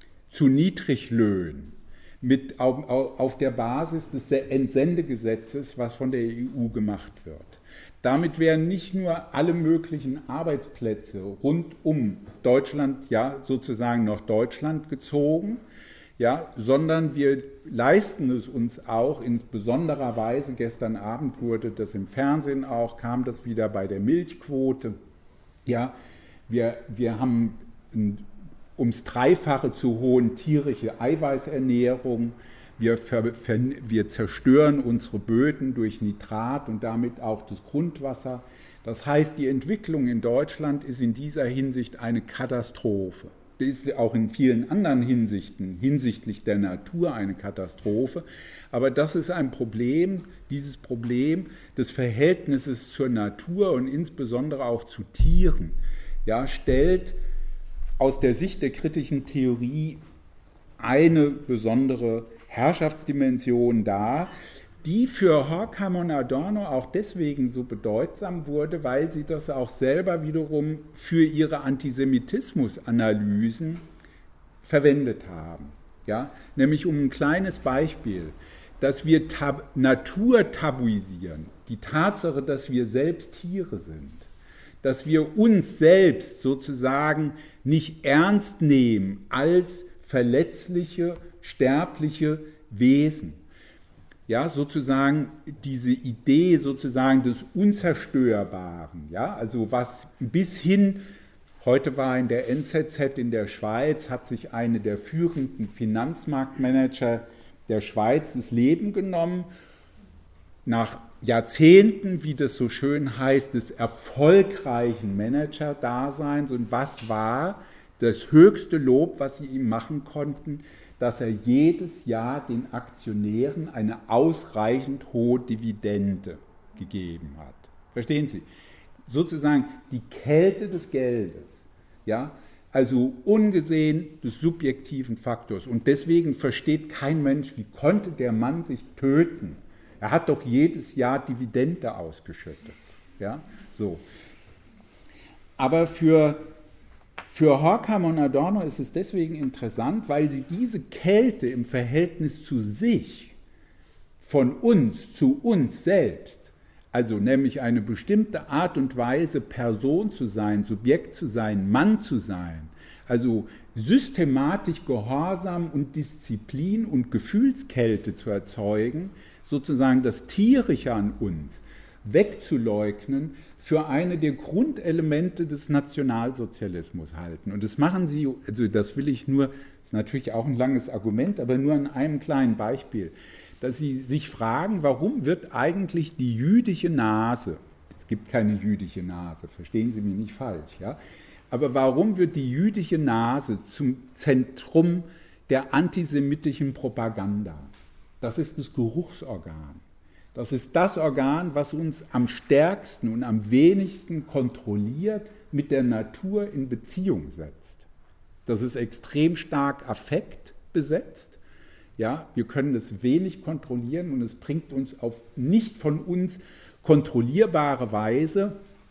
zu Niedriglöhnen mit, auf, auf der Basis des Entsendegesetzes, was von der E U gemacht wird. Damit werden nicht nur alle möglichen Arbeitsplätze rund um Deutschland, ja, sozusagen nach Deutschland gezogen, ja, sondern wir leisten es uns auch in besonderer Weise, gestern Abend wurde das im Fernsehen auch, kam das wieder bei der Milchquote, ja, wir, wir haben ein, ums Dreifache zu hohen tierische Eiweißernährung, wir, ver, ver, wir zerstören unsere Böden durch Nitrat und damit auch das Grundwasser. Das heißt, die Entwicklung in Deutschland ist in dieser Hinsicht eine Katastrophe. Das ist auch in vielen anderen Hinsichten, hinsichtlich der Natur eine Katastrophe. Aber das ist ein Problem, dieses Problem des Verhältnisses zur Natur und insbesondere auch zu Tieren, ja, stellt aus der Sicht der kritischen Theorie eine besondere Herrschaftsdimension dar, die für Horkheimer und Adorno auch deswegen so bedeutsam wurde, weil sie das auch selber wiederum für ihre Antisemitismusanalysen verwendet haben. Ja? Nämlich um ein kleines Beispiel, dass wir tab- Natur tabuisieren, die Tatsache, dass wir selbst Tiere sind, dass wir uns selbst sozusagen nicht ernst nehmen als verletzliche, sterbliche Wesen. Ja, sozusagen diese Idee sozusagen des Unzerstörbaren, ja, also was bis hin, heute war in der N Z Z in der Schweiz, hat sich eine der führenden Finanzmarktmanager der Schweiz das Leben genommen, nach Jahrzehnten, wie das so schön heißt, des erfolgreichen Manager-Daseins. Und was war das höchste Lob, was sie ihm machen konnten? Dass er jedes Jahr den Aktionären eine ausreichend hohe Dividende gegeben hat. Verstehen Sie? Sozusagen die Kälte des Geldes, ja, also ungesehen des subjektiven Faktors. Und deswegen versteht kein Mensch, wie konnte der Mann sich töten? Er hat doch jedes Jahr Dividende ausgeschüttet. Ja, so. Aber für Für Horkheimer und Adorno ist es deswegen interessant, weil sie diese Kälte im Verhältnis zu sich, von uns zu uns selbst, also nämlich eine bestimmte Art und Weise, Person zu sein, Subjekt zu sein, Mann zu sein, also systematisch Gehorsam und Disziplin und Gefühlskälte zu erzeugen, sozusagen das Tierische an uns wegzuleugnen, für eine der Grundelemente des Nationalsozialismus halten. Und das machen sie, also das will ich nur, das ist natürlich auch ein langes Argument, aber nur an einem kleinen Beispiel, dass sie sich fragen, warum wird eigentlich die jüdische Nase, es gibt keine jüdische Nase, verstehen Sie mich nicht falsch, ja, Aber warum wird die jüdische Nase zum Zentrum der antisemitischen Propaganda? Das ist das Geruchsorgan. Das ist das Organ, was uns am stärksten und am wenigsten kontrolliert mit der Natur in Beziehung setzt. Das ist extrem stark affektbesetzt. Ja, wir können es wenig kontrollieren und es bringt uns auf nicht von uns kontrollierbare Weise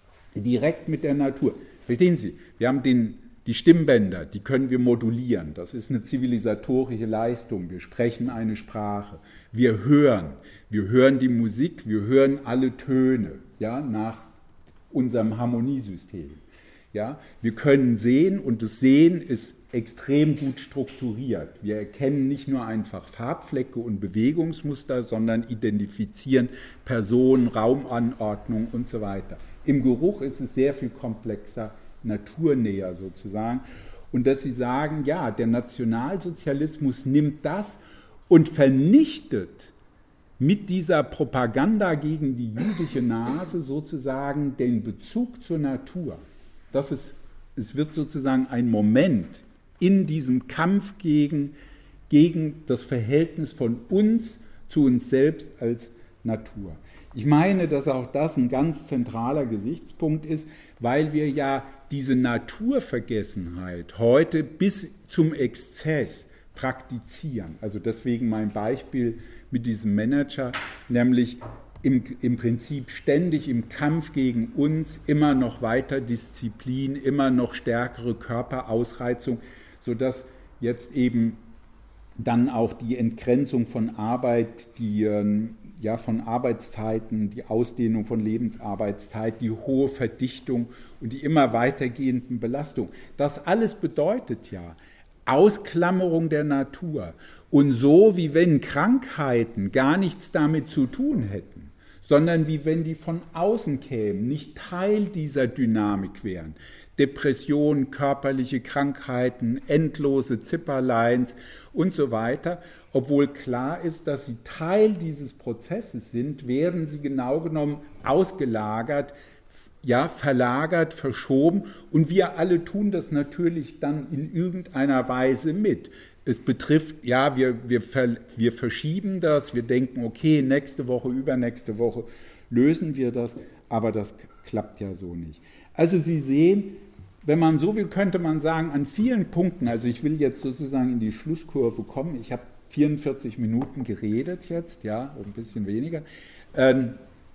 direkt mit der Natur. Verstehen Sie, wir haben den, die Stimmbänder, die können wir modulieren. Das ist eine zivilisatorische Leistung. Wir sprechen eine Sprache. Wir hören. Wir hören die Musik, wir hören alle Töne, ja, nach unserem Harmoniesystem. Ja. Wir können sehen und das Sehen ist extrem gut strukturiert. Wir erkennen nicht nur einfach Farbflecke und Bewegungsmuster, sondern identifizieren Personen, Raumanordnung und so weiter. Im Geruch ist es sehr viel komplexer, naturnäher sozusagen. Und dass Sie sagen, ja, der Nationalsozialismus nimmt das und vernichtet mit dieser Propaganda gegen die jüdische Nase sozusagen den Bezug zur Natur. Das ist, es wird sozusagen ein Moment in diesem Kampf gegen, gegen das Verhältnis von uns zu uns selbst als Natur. Ich meine, dass auch das ein ganz zentraler Gesichtspunkt ist, weil wir ja diese Naturvergessenheit heute bis zum Exzess praktizieren. Also deswegen mein Beispiel mit diesem Manager, nämlich im, im Prinzip ständig im Kampf gegen uns, immer noch weiter Disziplin, immer noch stärkere Körperausreizung, sodass jetzt eben dann auch die Entgrenzung von Arbeit, die, ja, von Arbeitszeiten, die Ausdehnung von Lebensarbeitszeit, die hohe Verdichtung und die immer weitergehenden Belastungen. Das alles bedeutet ja Ausklammerung der Natur. Und so, wie wenn Krankheiten gar nichts damit zu tun hätten, sondern wie wenn die von außen kämen, nicht Teil dieser Dynamik wären. Depressionen, körperliche Krankheiten, endlose Zipperleins und so weiter. Obwohl klar ist, dass sie Teil dieses Prozesses sind, werden sie genau genommen ausgelagert, ja, verlagert, verschoben. Und wir alle tun das natürlich dann in irgendeiner Weise mit. Es betrifft, ja, wir, wir, wir verschieben das, wir denken, okay, nächste Woche, übernächste Woche lösen wir das, aber das klappt ja so nicht. Also Sie sehen, wenn man so will, könnte man sagen, an vielen Punkten, also ich will jetzt sozusagen in die Schlusskurve kommen, ich habe vierundvierzig Minuten geredet jetzt, ja, ein bisschen weniger. Ähm,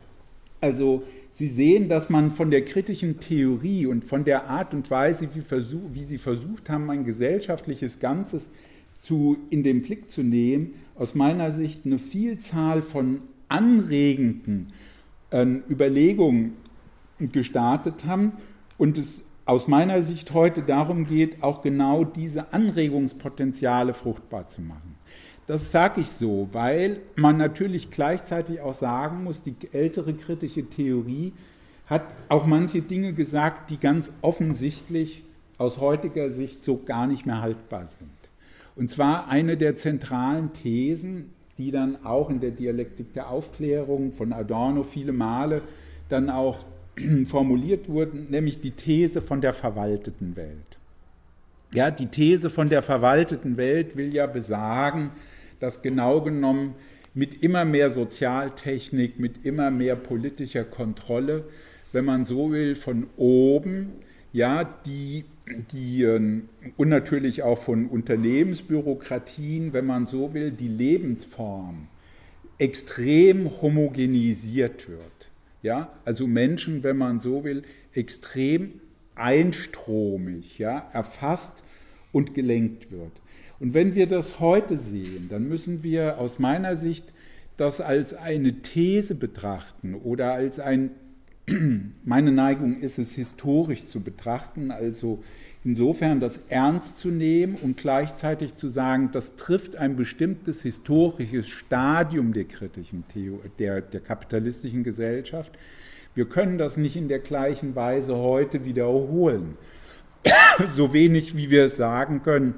also Sie sehen, dass man von der kritischen Theorie und von der Art und Weise, wie, versuch, wie Sie versucht haben, ein gesellschaftliches Ganzes zu, in den Blick zu nehmen, aus meiner Sicht eine Vielzahl von anregenden äh, Überlegungen gestartet haben und es aus meiner Sicht heute darum geht, auch genau diese Anregungspotenziale fruchtbar zu machen. Das sage ich so, weil man natürlich gleichzeitig auch sagen muss, die ältere kritische Theorie hat auch manche Dinge gesagt, die ganz offensichtlich aus heutiger Sicht so gar nicht mehr haltbar sind. Und zwar eine der zentralen Thesen, die dann auch in der Dialektik der Aufklärung von Adorno viele Male dann auch formuliert wurden, nämlich die These von der verwalteten Welt. Ja, die These von der verwalteten Welt will ja besagen, dass genau genommen mit immer mehr Sozialtechnik, mit immer mehr politischer Kontrolle, wenn man so will, von oben, ja, die, die und natürlich auch von Unternehmensbürokratien, wenn man so will, die Lebensform extrem homogenisiert wird. Ja, also Menschen, wenn man so will, extrem einstromig, ja, erfasst und gelenkt wird. Und wenn wir das heute sehen, dann müssen wir aus meiner Sicht das als eine These betrachten oder als ein, meine Neigung ist es, historisch zu betrachten, also insofern das ernst zu nehmen und gleichzeitig zu sagen, das trifft ein bestimmtes historisches Stadium der kritischen Theorie, der, der kapitalistischen Gesellschaft. Wir können das nicht in der gleichen Weise heute wiederholen. So wenig, wie wir sagen können,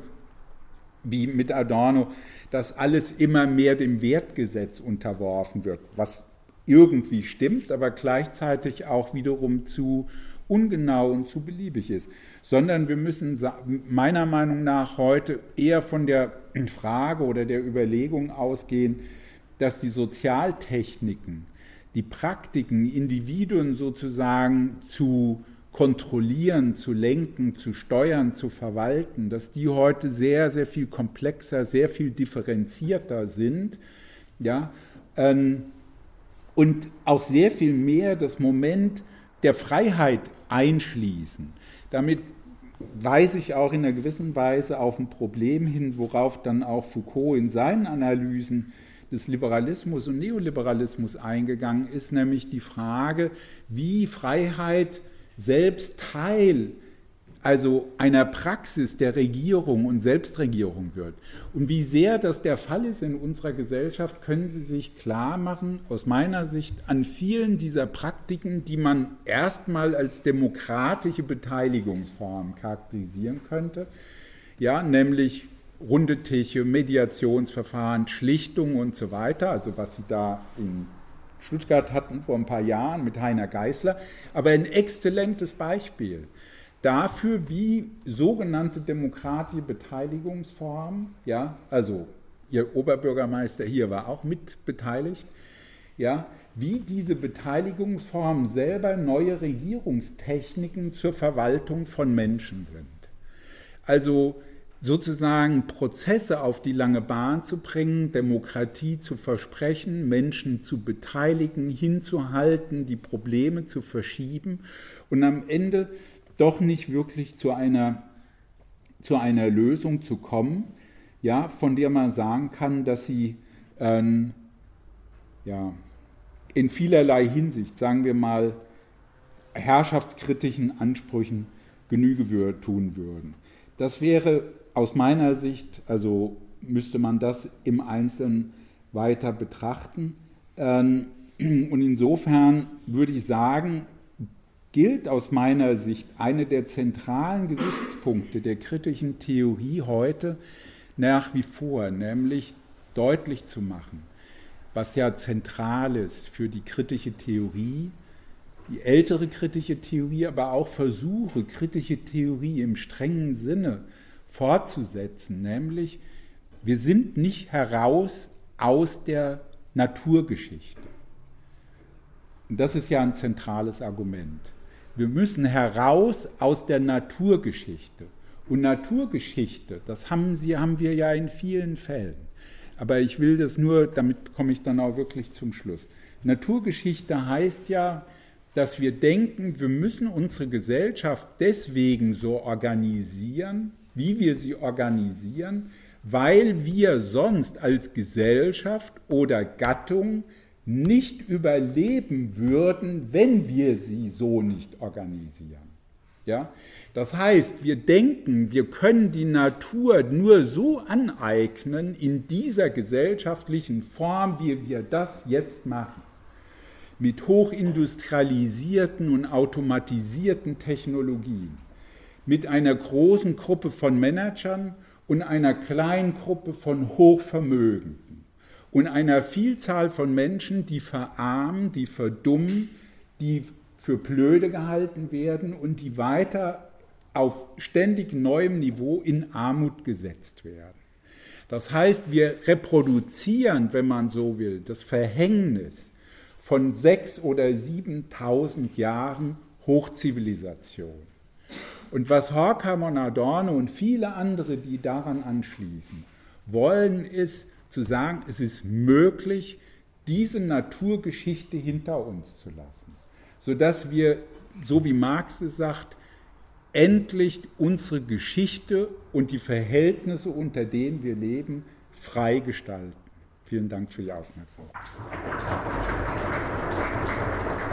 wie mit Adorno, dass alles immer mehr dem Wertgesetz unterworfen wird, was irgendwie stimmt, aber gleichzeitig auch wiederum zu ungenau und zu beliebig ist, sondern wir müssen meiner Meinung nach heute eher von der Frage oder der Überlegung ausgehen, dass die Sozialtechniken, die Praktiken, Individuen sozusagen zu kontrollieren, zu lenken, zu steuern, zu verwalten, dass die heute sehr, sehr viel komplexer, sehr viel differenzierter sind, ja, ähm, und auch sehr viel mehr das Moment der Freiheit einschließen. Damit weise ich auch in einer gewissen Weise auf ein Problem hin, worauf dann auch Foucault in seinen Analysen des Liberalismus und Neoliberalismus eingegangen ist, nämlich die Frage, wie Freiheit selbst Teil, also einer Praxis der Regierung und Selbstregierung wird. Und wie sehr das der Fall ist in unserer Gesellschaft, können Sie sich klar machen, aus meiner Sicht, an vielen dieser Praktiken, die man erstmal als demokratische Beteiligungsform charakterisieren könnte, ja, nämlich runde Tische, Mediationsverfahren, Schlichtung und so weiter, also was Sie da in Stuttgart hatten vor ein paar Jahren mit Heiner Geißler, aber ein exzellentes Beispiel dafür, wie sogenannte demokratische Beteiligungsformen, ja, also Ihr Oberbürgermeister hier war auch mit beteiligt, ja, wie diese Beteiligungsformen selber neue Regierungstechniken zur Verwaltung von Menschen sind. Also sozusagen Prozesse auf die lange Bahn zu bringen, Demokratie zu versprechen, Menschen zu beteiligen, hinzuhalten, die Probleme zu verschieben und am Ende doch nicht wirklich zu einer, zu einer Lösung zu kommen, ja, von der man sagen kann, dass sie ähm, ja, in vielerlei Hinsicht, sagen wir mal, herrschaftskritischen Ansprüchen Genüge tun würden. Das wäre aus meiner Sicht, also müsste man das im Einzelnen weiter betrachten. Und insofern würde ich sagen, gilt aus meiner Sicht eine der zentralen Gesichtspunkte der kritischen Theorie heute nach wie vor, nämlich deutlich zu machen, was ja zentral ist für die kritische Theorie, die ältere kritische Theorie, aber auch Versuche, kritische Theorie im strengen Sinne fortzusetzen, nämlich wir sind nicht heraus aus der Naturgeschichte. Und das ist ja ein zentrales Argument. Wir müssen heraus aus der Naturgeschichte. Und Naturgeschichte, das haben, sie, haben wir ja in vielen Fällen. Aber ich will das nur, damit komme ich dann auch wirklich zum Schluss. Naturgeschichte heißt ja, dass wir denken, wir müssen unsere Gesellschaft deswegen so organisieren, wie wir sie organisieren, weil wir sonst als Gesellschaft oder Gattung nicht überleben würden, wenn wir sie so nicht organisieren. Ja? Das heißt, wir denken, wir können die Natur nur so aneignen in dieser gesellschaftlichen Form, wie wir das jetzt machen. Mit hochindustrialisierten und automatisierten Technologien, mit einer großen Gruppe von Managern und einer kleinen Gruppe von Hochvermögenden und einer Vielzahl von Menschen, die verarmen, die verdummen, die für blöde gehalten werden und die weiter auf ständig neuem Niveau in Armut gesetzt werden. Das heißt, wir reproduzieren, wenn man so will, das Verhängnis von sechstausend oder siebentausend Jahren Hochzivilisation. Und was Horkheimer und Adorno und viele andere, die daran anschließen, wollen, ist zu sagen, es ist möglich, diese Naturgeschichte hinter uns zu lassen, sodass wir, so wie Marx es sagt, endlich unsere Geschichte und die Verhältnisse, unter denen wir leben, frei gestalten. Vielen Dank für die Aufmerksamkeit.